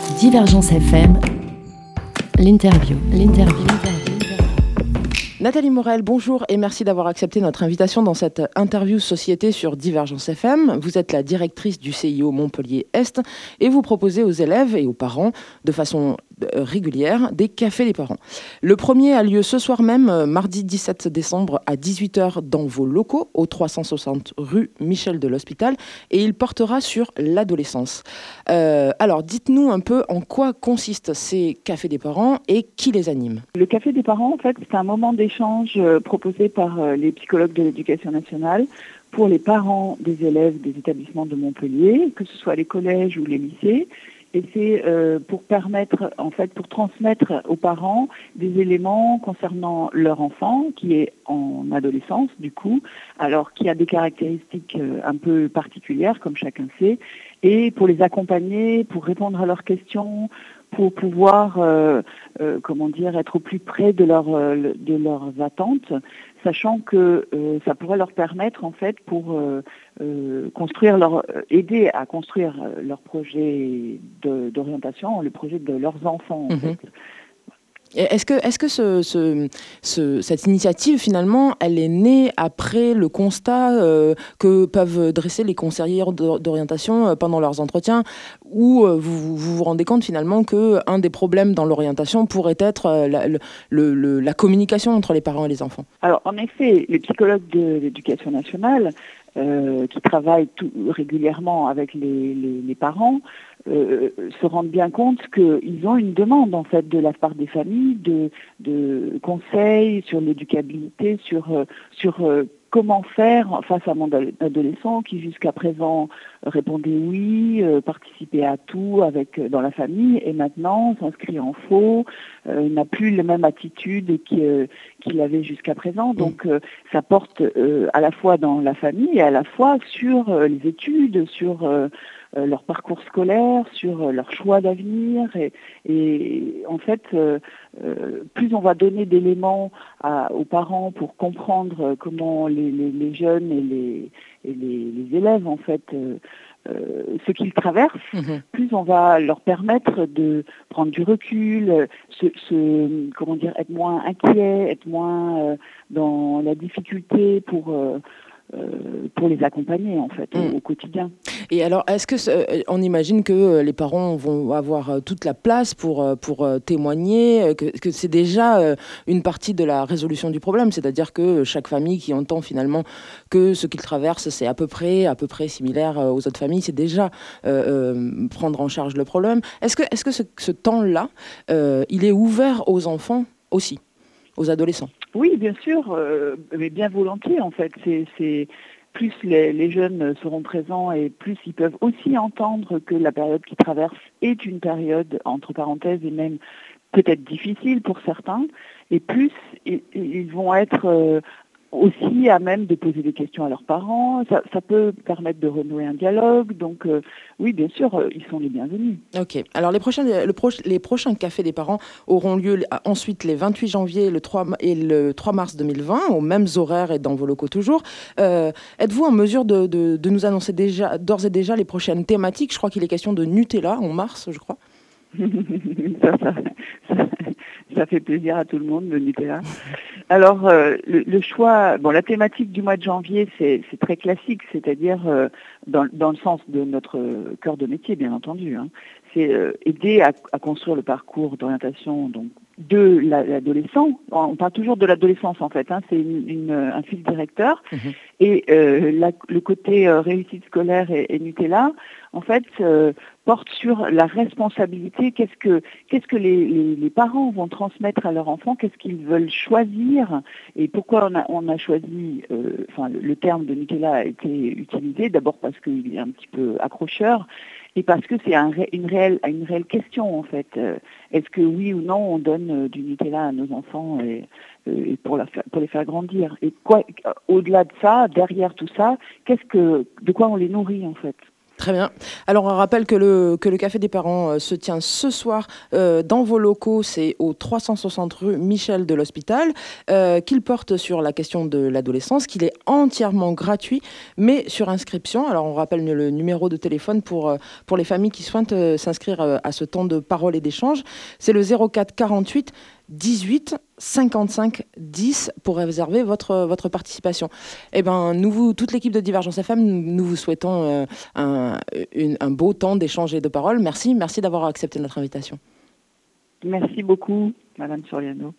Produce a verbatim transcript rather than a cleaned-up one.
Divergence F M, l'interview, l'interview. Nathalie Morel, bonjour et merci d'avoir accepté notre invitation dans cette interview société sur Divergence F M. Vous êtes la directrice du C I O Montpellier-Est et vous proposez aux élèves et aux parents, de façon régulière, des cafés des parents. Le premier a lieu ce soir même, mardi dix-sept décembre à dix-huit heures dans vos locaux, au trois cent soixante rue Michel de l'Hospital, et il portera sur l'adolescence. Euh, alors, dites-nous un peu en quoi consistent ces cafés des parents et qui les anime. Le café des parents, en fait, c'est un moment d'échange euh, proposé par euh, les psychologues de l'éducation nationale pour les parents des élèves des établissements de Montpellier, que ce soit les collèges ou les lycées. Et c'est euh, pour permettre, en fait, pour transmettre aux parents des éléments concernant leur enfant qui est en adolescence, du coup, alors qui a des caractéristiques euh, un peu particulières, comme chacun sait, et pour les accompagner, pour répondre à leurs questions, pour pouvoir, euh, euh, comment dire, être au plus près de, leur, euh, de leurs attentes, sachant que euh, ça pourrait leur permettre, en fait, pour euh, euh, construire leur, aider à construire leur projet de, d'orientation, le projet de leurs enfants, en mmh. fait. Est-ce que, est-ce que ce, ce, ce, cette initiative, finalement, elle est née après le constat euh, que peuvent dresser les conseillères d'orientation pendant leurs entretiens, où euh, vous, vous vous rendez compte, finalement, qu'un des problèmes dans l'orientation pourrait être la, le, le, la communication entre les parents et les enfants? Alors, en effet, les psychologues de l'éducation nationale, euh, qui travaillent tout, régulièrement avec les, les, les parents, Euh, se rendent bien compte qu'ils ont une demande en fait de la part des familles de, de conseils sur l'éducabilité, sur, euh, sur euh, comment faire face à mon adolescent qui jusqu'à présent répondait oui, euh, participait à tout avec dans la famille et maintenant s'inscrit en faux, euh, n'a plus la même attitude qu'il, euh, qu'il avait jusqu'à présent. Donc euh, ça porte euh, à la fois dans la famille et à la fois sur euh, les études, sur euh, Euh, leur parcours scolaire, sur euh, leur choix d'avenir. Et, et en fait, euh, euh, plus on va donner d'éléments à, aux parents pour comprendre comment les, les, les jeunes et les, et les, les élèves, en fait, euh, euh, ce qu'ils traversent, mmh. plus on va leur permettre de prendre du recul, se, se, comment dire, être moins inquiet, être moins euh, dans la difficulté pour... Euh, Euh, pour les accompagner en fait mmh. au, au quotidien. Et alors, est-ce que on imagine que les parents vont avoir toute la place pour pour témoigner, que, que c'est déjà une partie de la résolution du problème, c'est-à-dire que chaque famille qui entend finalement que ce qu'ils traversent c'est à peu près à peu près similaire aux autres familles, c'est déjà euh, euh, prendre en charge le problème. Est-ce que est-ce que ce, ce temps-là, euh, il est ouvert aux enfants aussi, aux adolescents? Oui, bien sûr, euh, mais bien volontiers en fait. C'est, c'est plus les, les jeunes seront présents et plus ils peuvent aussi entendre que la période qu'ils traversent est une période entre parenthèses et même peut-être difficile pour certains. Et plus ils, ils vont être euh, aussi à même de poser des questions à leurs parents. Ça, ça peut permettre de renouer un dialogue. Donc euh, oui, bien sûr, euh, ils sont les bienvenus. Ok. Alors les prochains, le pro, les prochains cafés des parents auront lieu ensuite les vingt-huit janvier le trois, et le trois mars deux mille vingt, aux mêmes horaires et dans vos locaux toujours. Euh, êtes-vous en mesure de, de, de nous annoncer déjà, d'ores et déjà les prochaines thématiques? Je crois qu'il est question de Nutella en mars, je crois. ça, ça, ça, ça fait plaisir à tout le monde, le Nutella. Alors, euh, le, le choix, bon, la thématique du mois de janvier, c'est, c'est très classique, c'est-à-dire euh, dans, dans le sens de notre cœur de métier, bien entendu. Hein. C'est euh, aider à, à construire le parcours d'orientation donc, de la, l'adolescent. On parle toujours de l'adolescence, en fait. Hein, c'est une, une, un fil directeur. Mmh. Et euh, la, le côté euh, réussite scolaire et, et Nutella, en fait, euh, porte sur la responsabilité. Qu'est-ce que, qu'est-ce que les, les, les parents vont transmettre à leur enfant? Qu'est-ce qu'ils veulent choisir? Et pourquoi on a, on a choisi, euh, enfin, le, le terme de Nutella a été utilisé, d'abord parce qu'il est un petit peu accrocheur, et parce que c'est un, une, réelle, une réelle question, en fait. Euh, est-ce que oui ou non, on donne euh, du Nutella à nos enfants et, et pour, la, pour les faire grandir? Et quoi, au-delà de ça, derrière tout ça, qu'est-ce que, de quoi on les nourrit, en fait? Très bien. Alors, on rappelle que le, que le Café des parents euh, se tient ce soir euh, dans vos locaux. C'est au trois cent soixante rue Michel de l'Hospital, euh, qu'il porte sur la question de l'adolescence, qu'il est entièrement gratuit, mais sur inscription. Alors on rappelle le numéro de téléphone pour, pour les familles qui souhaitent s'inscrire à ce temps de parole et d'échange. C'est le zéro quatre quarante-huit dix-huit cinquante-cinq dix pour réserver votre, votre participation. Eh ben, nous, vous, toute l'équipe de Divergence F M, nous vous souhaitons euh, un, une, un beau temps d'échange et de parole. Merci, merci d'avoir accepté notre invitation. Merci beaucoup, Madame Soriano.